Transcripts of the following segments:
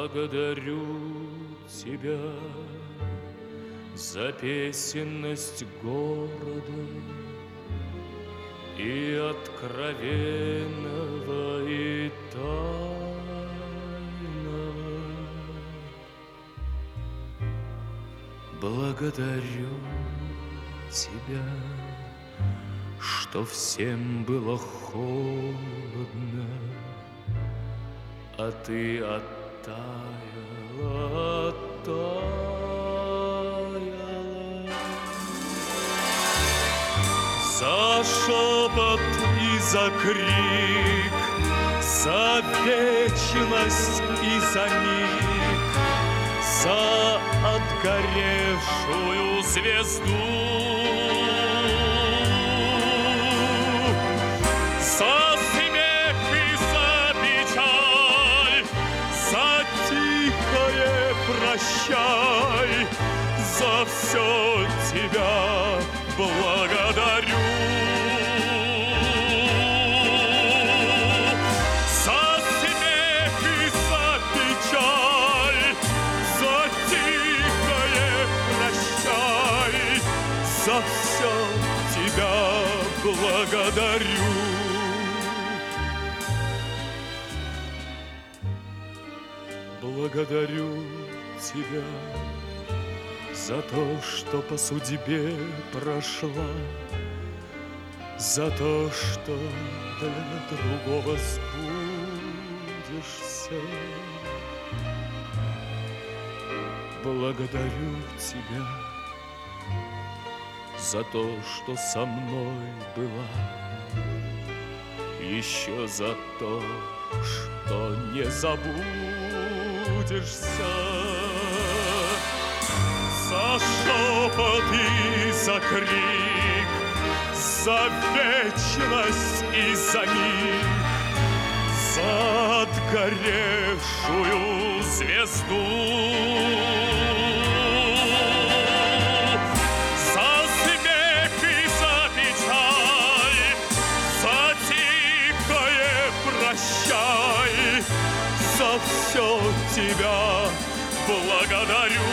Благодарю тебя за песенность города и откровенного, и тайного. Благодарю тебя, что всем было холодно, а ты оттаяла, оттаяла. За шепот и за крик, за вечность и за миг, за отгоревшую звезду, за смех и за печаль, за тихое прощай, за все тебя благодарю. За смех и за печаль, за тихое прощай, за все тебя благодарю. Благодарю тебя за то, что по судьбе прошла, за то, что для другого сбудешься. Благодарю тебя за то, что со мной была, еще за то, что не забудешься. За шепот и за крик, за вечность и за миг, за отгоревшую звезду, за смех и за печаль, за тихое прощай, за все тебя благодарю.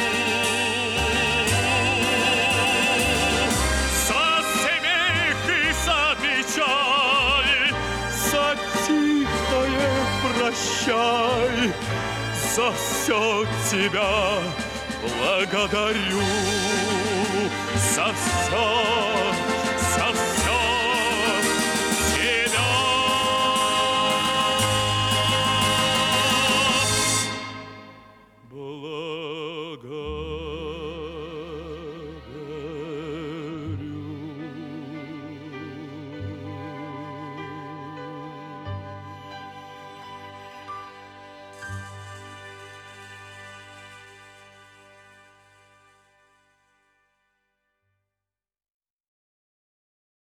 Прощай, за все тебя благодарю, за все.